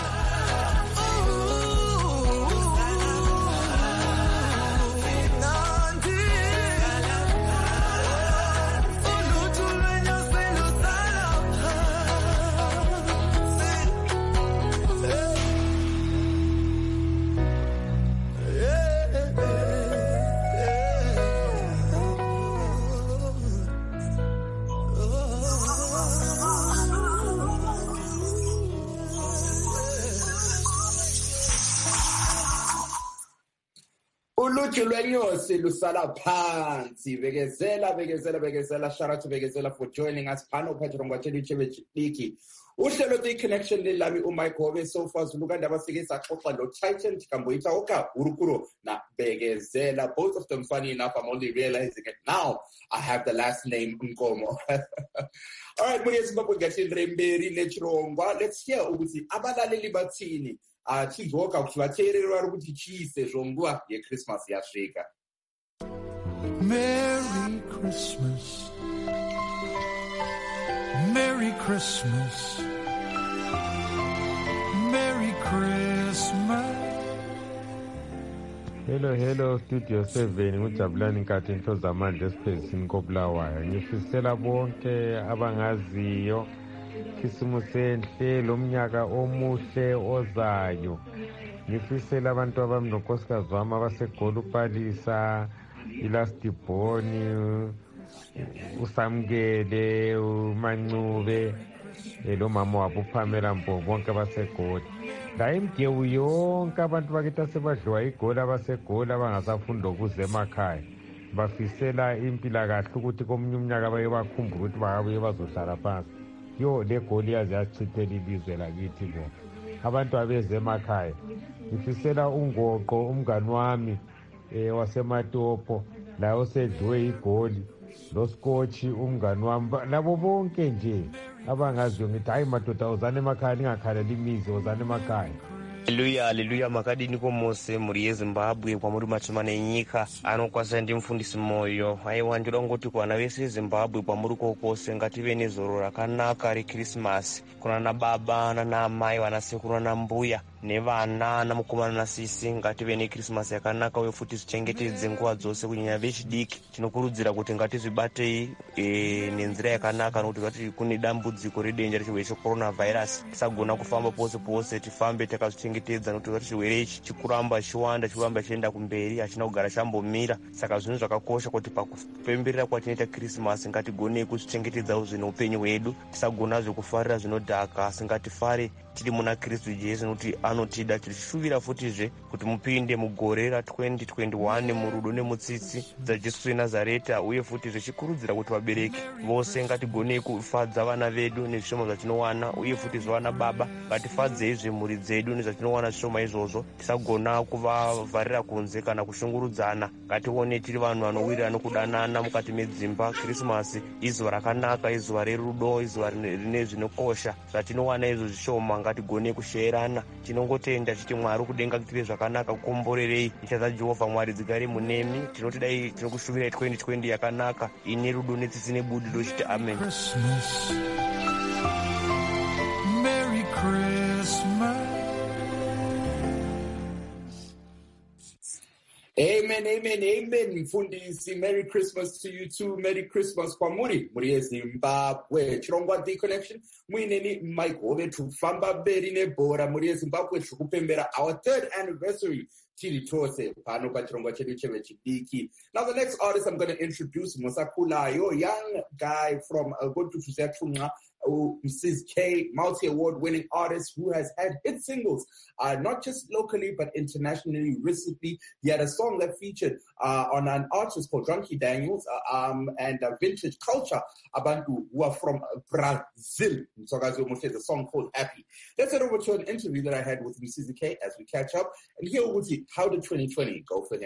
Uluchu lwenyosi lusala phansi. Bekezela. Shout out to Bekezela for joining us. Pano Petro Ngwatshela Chebechiki. Uhlelo the connection lelami uMike so far zulukanda basike saxoxa lo Titan Tikamboita oka urukuro na Bekezela. Both of them, funny enough, I'm only realizing it now. I have the last name Nkomo. All right, let's hear ukuthi abalaleli bathini. Chizoka ukuthi bathererwa ukuthi chise zongwa yeChristmas yashrika. Merry Christmas. Merry Christmas. Merry Christmas. Hello Studio 7 ngujabulani Nkathi Nhlozamandla esiphelesini koBulawayo. Ngifisela bonke abangaziyo Khisimusi enhle lomnyaka omuhle ozayo. Ngifisela abantu abami nonkosikazi wami abasegoli uPalisa, iLastiboni, uSamkele, uMancube, lo mama wabo uPamela Mpofu bonke abasegoli ngayimgewu yonke abantu bakithi asebadliwa igoli abasegoli abangasafunda ukuza emakhaya bafisela impilakahle ukuthi komunye umnyaka baye bakhumbula ukuthi bakabuye bazohlala phansi yo le goli yaze yachithela ilizwe lakithi bona abantu abeze emakhaya ngifisela ungoqo umngani wami wasematopo la osedliwe igoli lo Scotch umngani wami labo bonke nje abangaziyo ngithi hayi madoda uzane emakhaya ningakhaleli imizi uzane emakhaya. Haleluya makadini komose muri yeZimbabwe kwamuri machimana enyika anokwasa ndi mfundisi moyo aiwa ndinoda ngoti kuvana vese veZimbabwe kwamuri kokose ngative nezoro rakanaka reKrismasi kunana baba nanamai vanasekuru nanambuya nevana namukomana nasisi ngative neKrismasi yakanaka uye futi zvichengetedze nguva dzose kunyanya vechidiki tinokurudzira kuti ngatizvibatei nenzira yakanaka nokuti ngati kune dambudziko redenja rechirwere cheCoronavirus tisagona kufamba pose pose tifambe takazvichengetedza nokuti ngati chirwere ichi chikuramba chiwanda chikuramba chienda kumberi hachina kugara chambomira saka zvinhu zvakakosha kuti pakupemberera kwatinoita Krismasi ngatigonei kuzvichengetedzawo zvine upenyu hwedu tisagona zvekufarira zvinodhaka asi ngatifare tiri muna Kristu Jesu nokuti anotida tichishuvira futizve kuti mupinde mugore ra2021 murudo nemutsitsi dzaJesu weNazareta uye futi zvichikurudzira kuti vabereki vose ngatigonei kufadza vana vedu nezvishoma zvatinowana uye futi zvavana baba ngatifadzeizve mhuri dzedu nezvatinowana zvishoma izvozvo tisagona kuvavharira kunze kana kushungurudzana ngatione tiri vanhu vanowirira nokudanana mukati medzimba. Krismasi izuva rakanaka izuva rerudo izuva rine zvinokosha zvatinowana izvo zvishoma ngatigonei kusheerana tinongotenda chiti Mwari kudenga kuitire zvakanaka kukomborerei nyasha dzaJehovha Mwari dzigare munemi tinoti dai tinokushuvirai 2020 yakanaka ine rudo netsitsi nebudiriro chiti amen. Merry Christmas. Amen, amen, amen. Mfundisi, Merry Christmas to you too. Merry Christmas kwamuri muri yeZimbabwe. Chirongwa The Connection. Mwineni Mike Ove tufamba beri nebhora muri yeZimbabwe tikupembera our 3rd anniversary. Tiri chose pano pachirongwa chedu chevechidiki. Now the next artist I'm going to introduce Musakulayo, young guy from Gotutusetunga, Mrs. K, multi-award-winning artist who has had hit singles, not just locally but internationally. Recently, he had a song that featured on an artist called Drunky Daniels and Vintage Culture, Abantu, who are from Brazil. So guys, we almost a song called Happy. Let's head over to an interview that I had with Mrs. K as we catch up and hear with you how did 2020 go for him.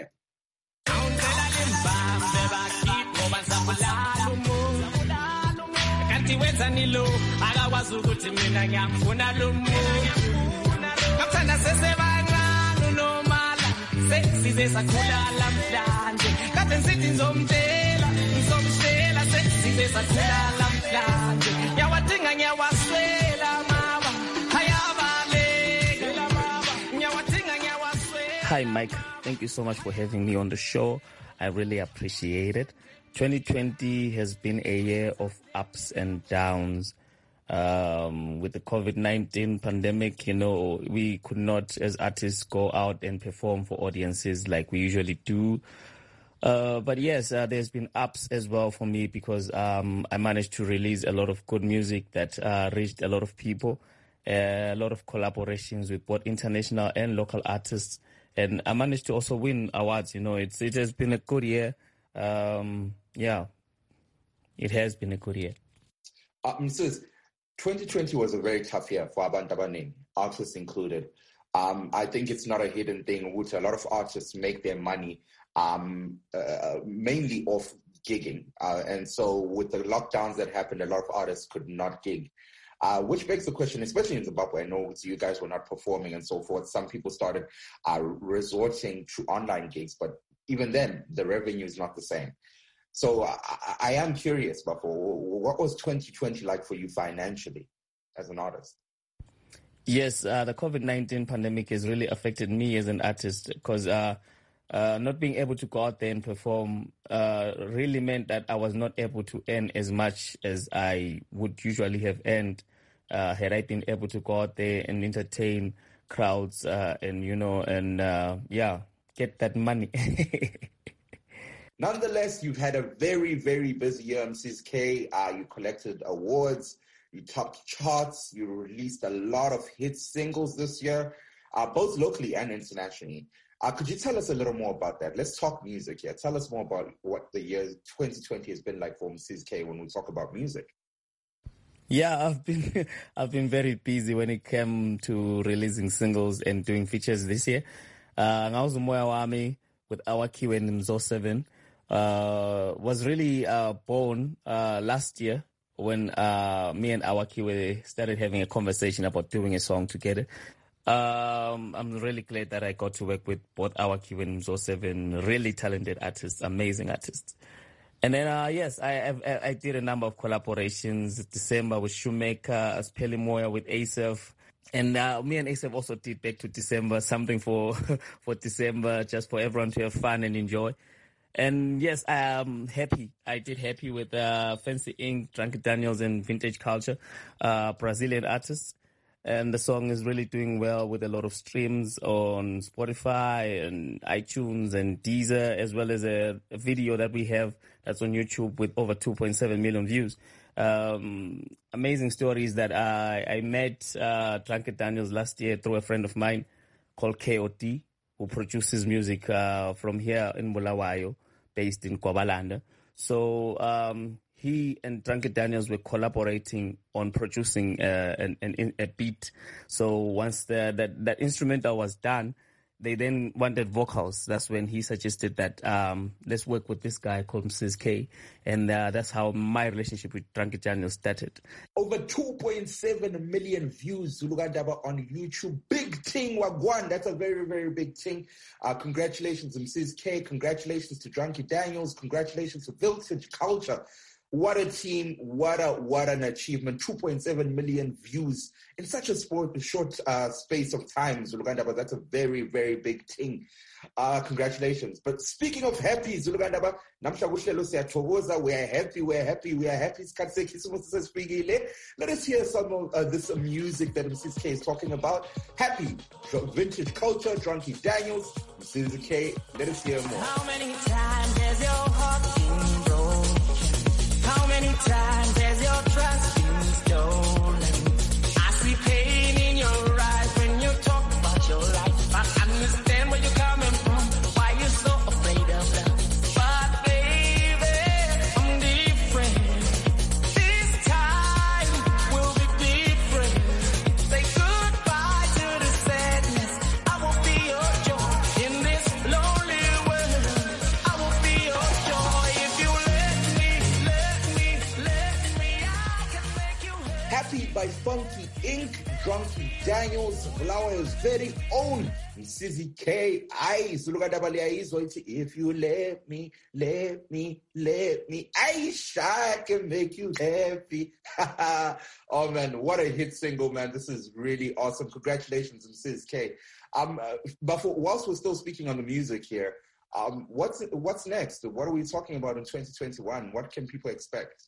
Wenzanilo akakwazi ukuthi mina ngiyamfuna lo muntu ngathanda sesebancane nomala sesize sakhula lamhlanje kade ngithi ngizomtshela sesize sakhula lamhlanje ngiyawadinga ngiyawaswela mama hayabalekela mama ngiyawadinga ngiyawaswela. Hi Mike, thank you so much for having me on the show. I really appreciate it. 2020 has been a year of ups and downs. With the COVID-19 pandemic, we could not, as artists, go out and perform for audiences like we usually do. But yes, there's been ups as well for me because I managed to release a lot of good music that reached a lot of people, a lot of collaborations with both international and local artists. And I managed to also win awards. It has been a good year. Yeah, it has been a good year. Mrs. 2020 was a very tough year for abantu abaningi, artists included. I think it's not a hidden thing, which a lot of artists make their money mainly off gigging. And so with the lockdowns that happened, a lot of artists could not gig. Which begs the question, especially in Zimbabwe, I know you guys were not performing and so forth. Some people started resorting to online gigs, but even then, the revenue is not the same. So I am curious, Bafo, what was 2020 like for you financially as an artist? Yes, the COVID-19 pandemic has really affected me as an artist because not being able to go out there and perform really meant that I was not able to earn as much as I would usually have earned had I been able to go out there and entertain crowds and get that money. Nonetheless, you've had a very, very busy year, Mrs. K. You collected awards. You topped charts. You released a lot of hit singles this year, both locally and internationally. Could you tell us a little more about that? Let's talk music here. Tell us more about what the year 2020 has been like for Mrs. K when we talk about music. Yeah, I've been very busy when it came to releasing singles and doing features this year. Ngawuza Umoya Wami with Awakiwe and Mzo 7 was really born last year when me and Awakiwe started having a conversation about doing a song together. I'm really glad that I got to work with both Awakiwe and Mzo 7, really talented artists, amazing artists. And then, yes, I did a number of collaborations. December with Shoemaker, Aspeli Moya with Asaph. And me and Asaph also did Back to December, something for December, just for everyone to have fun and enjoy. And yes, I am happy. I did Happy with Fancy Ink, Drunky Daniels, and Vintage Culture, Brazilian artists. And the song is really doing well with a lot of streams on Spotify and iTunes and Deezer, as well as a video that we have that's on YouTube with over 2.7 million views. Amazing stories that I met Drunky Daniels last year through a friend of mine called KOT, who produces music from here in Bulawayo, based in Kwabalanda. So he and Drunky Daniels were collaborating on producing a beat. So once that instrumental was done, they then wanted vocals. That's when he suggested that let's work with this guy called Mrs. K. And that's how my relationship with Drunky Daniels started. Over 2.7 million views, Zulugandaba, on YouTube. Big thing, Wagwan. That's a very, very big thing. Congratulations to Mrs. K. Congratulations to Drunky Daniels. Congratulations to Vintage Culture. What a team, what an achievement. 2.7 million views in such a short space of time, Zulugandaba. That's a very, very big thing. Congratulations. But speaking of happy, Zulugandaba, we're happy. Let us hear some of this music that Mrs. K is talking about. Happy, Vintage Culture, Drunky Daniels, Mrs. K. Let us hear more. How many times has your heart been broken? How many times has your trust been stolen? I see pain in your eyes when you talk about your life. I understand where you're coming from, why you're so afraid of love. But baby, I'm different. This time will be different. Say goodbye to the sadness. I will be your joy in this lonely world. I will be your joy if you let me. Happy by Funky Ink, Drunky Daniels, Bulawayo's very own Mrs. K. If you let me, I can make you happy. Oh man, what a hit single, man. This is really awesome. Congratulations, Mrs. K. But whilst we're still speaking on the music here, what's next? What are we talking about in 2021? What can people expect?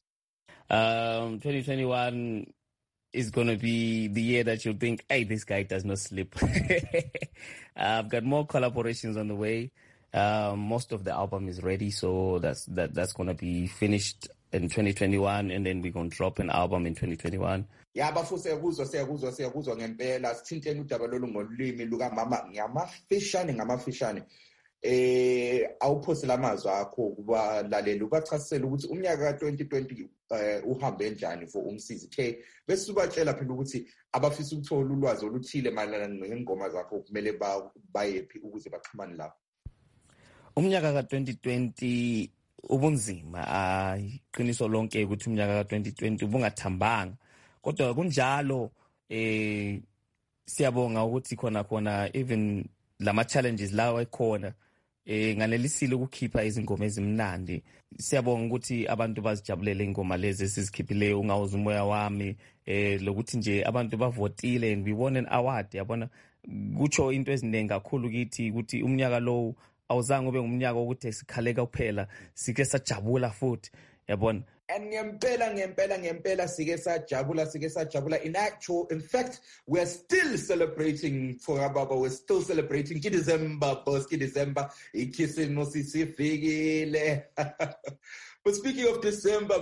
2021 is going to be the year that you'll think, hey, this guy does not sleep. I've got more collaborations on the way. Most of the album is ready, so that's going to be finished in 2021, and then we're going to drop an album in 2021. Yeah, bafuthi siyakuzwa ngempela sithintene udaba lolu ngolimi luka mama ngamafishane awuphosela amazwi akho kubalaleli ubachasisela ukuthi umnyaka ka2020 uhambe njani for uMsizi K bese ubatshela phela ukuthi abafisa ukuthola ulwazi oluthile mayelana nengoma zakho kumele bayephi ukuze baxhumane lapho. Umnyaka ka2020 ubunzima iqiniso lonke ukuthi umnyaka ka2020 ubungathambanga kodwa kunjalo siyabonga ukuthi khona even lama challenges lawa ekhona ngalelisile ukukhipha izingoma ezimnandi. Siyabonga ukuthi abantu bazijabulele ingoma lezi esizikhiphileyo Ungawuza Umoya Wami lokuthi nje abantu bavotile and we won an award. Yabona kutsho into eziningi kakhulu kithi ukuthi umnyaka lo awuzange ube ngumnyaka ukuthi sikhaleka kuphela sike sajabula futhi yabona. And ngempela sike sajabula. In fact, we're still celebrating for Ababa. We're still celebrating December, Boski December. But speaking of December,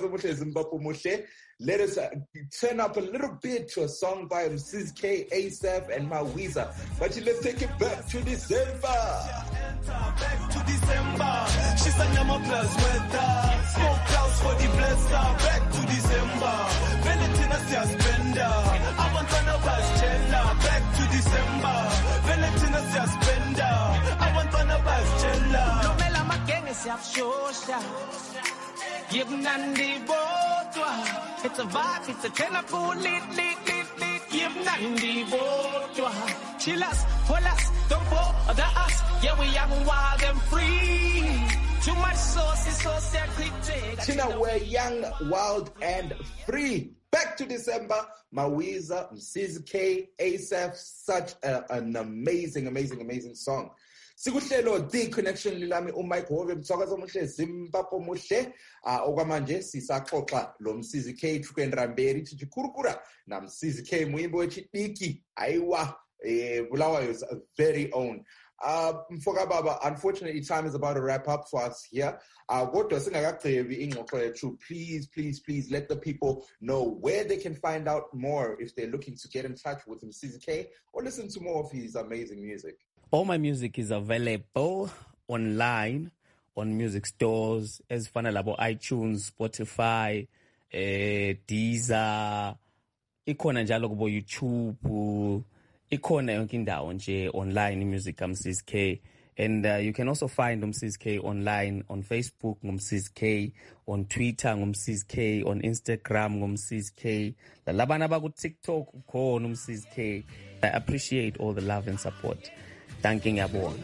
let us turn up a little bit to a song by Mrs. K, ASAP, and Mawiza. But let's take it back to December. Back to December. She's a number plus weather. Smoke clouds for the blesser. Back to December. Valentina says spender. I want to know about Chella. Back to December. Valentina says spender. I want to know about Chella. Lomela magenge siyashosha. Yebnandi botwa. It's a vibe, it's a tenable lit. Yebnandi botwa. Chillas, pull-us, don't bother us. Yeah, we young, wild and free. Too much sauce is so critic. China, we're young, wild and free. Back to December. Mawiza, Mrs. K, ASAP, such an amazing song. Sikuhlelo The Connection lilami uMike Hove mthokoza omuhle Zimbabwe muhle okwamanje sisaxoxa lo Msizi K Truken Ramberi tichikurukura na Msizi K muimbo wechidiki aiwa Bulawayo's very own. Mfoka Baba, unfortunately time is about to wrap up for us here. Kodwa singakagqibi ingxoxo yethu, please let the people know where they can find out more if they're looking to get in touch with Msizi K or listen to more of his amazing music. All my music is available online on music stores as fanalabo iTunes, Spotify, Deezer, ikhona njalo kubo YouTube, ikhona yonke indawo nje online music Msizi K. And you can also find Msizi K online on Facebook, Msizi K, on Twitter, Msizi K, on Instagram, Msizi K. Lalabana baku TikTok, Msizi K. I appreciate all the love and support. Thank you, everyone.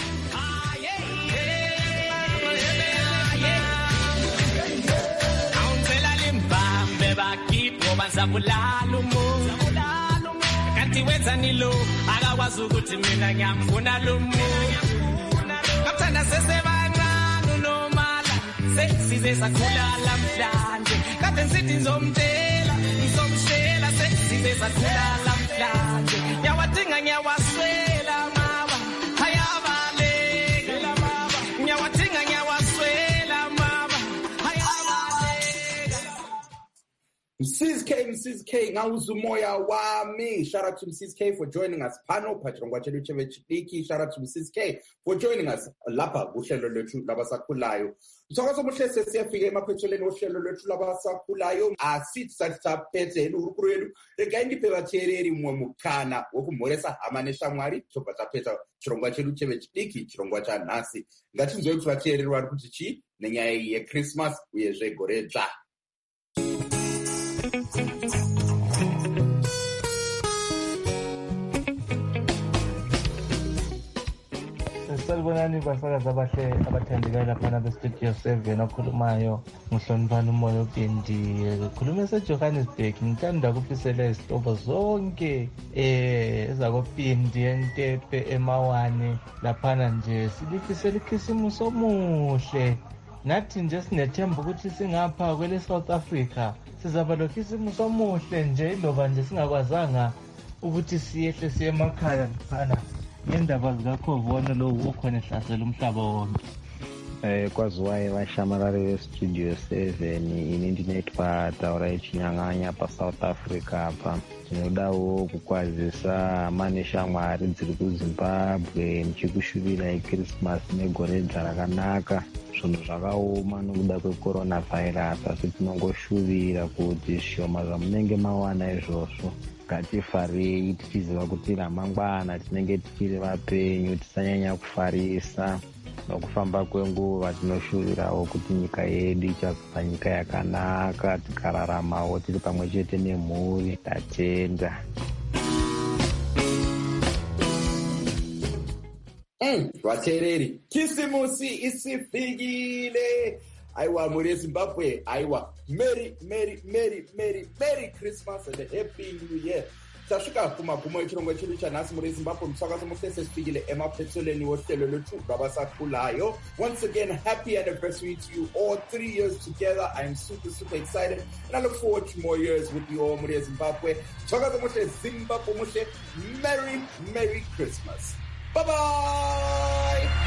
Msizi K, ngawuzumoya wami. Shout out to Msizi K for joining us. Pano pachirongwa chedu chevechidiki. Shout out to Msizi K for joining us. Lapha kuhlelo lwethu labasakhulayo. Mthokozo muhle sesiyafika emaphethelweni ohlelo lwethu labasakhulayo. Asithi sataphethe urukuru yenu. Rega indipe vateereri mwe mukana wokumhoresa hama neshamwari tobva tapedza chirongwa chedu chevechidiki, chirongwa chanhasi. Ngatinzwe kuti vateereri vari kuti chii nenyaya yeChristmas uyezve gore dzva. Salibonani basakazi abahle abathandekayo laphana bestudio 7 okhulumayo nguhloniphani umoya opendi khuluma eseJohannesburg. Ngithanda ukufisela izihlobo zonke ezakopendi eNtepe eMawane laphana nje silifisela ikhisimusi omuhle. Nathi nje sinethemba ukuthi singapha kwele South Africa sizaba lokhisimusi omuhle nje iloba nje singakwazanga ukuthi siyehle siye emakhaya laphana ngendaba zikaCorona lo ukhona ehlasela umhlaba wonke. Kwaziwayo vashamarari vestudio 7 ini ndinoitwa echinyang'anya paSouth Africa apa. Tinodawo kukwazisa maneshamwari dziri kuZimbabwe muchikushuvira iChristmas negore rakanaka. Zvinhu zvakaoma nokuda kweCoronavirus, asi tinongoshuvira kuti zvishoma zvamunenge mawana izvozvo ngatifarei tichiziva kuti ramangwana tinenge tichiri vapenyu, tisanyanya kufarisa. Nokufamba kwenguva tinoshuvirawo kuti nyika yedu ichazova nyika yakanaka, tikararamawo tiri pamwe chete nemhuri. Tatenda. Vateereri, khisimusi isifikile. Aiwa muri yeZimbabwe, aiwa Merry Christmas and a Happy New Year. Tasvika kumagumo echirongwa chedu chanhasi muri yeZimbabwe. Mtsvakazo muhle sesifikile emaphethelweni wohlelo lwethu lwabasakhulayo. Once again, happy anniversary to you all. 3 years together. I'm super excited and I look forward to more years with you all muri yeZimbabwe. Mtsvakazo muhle Zimbabwe muhle. Merry Christmas. Bye-bye.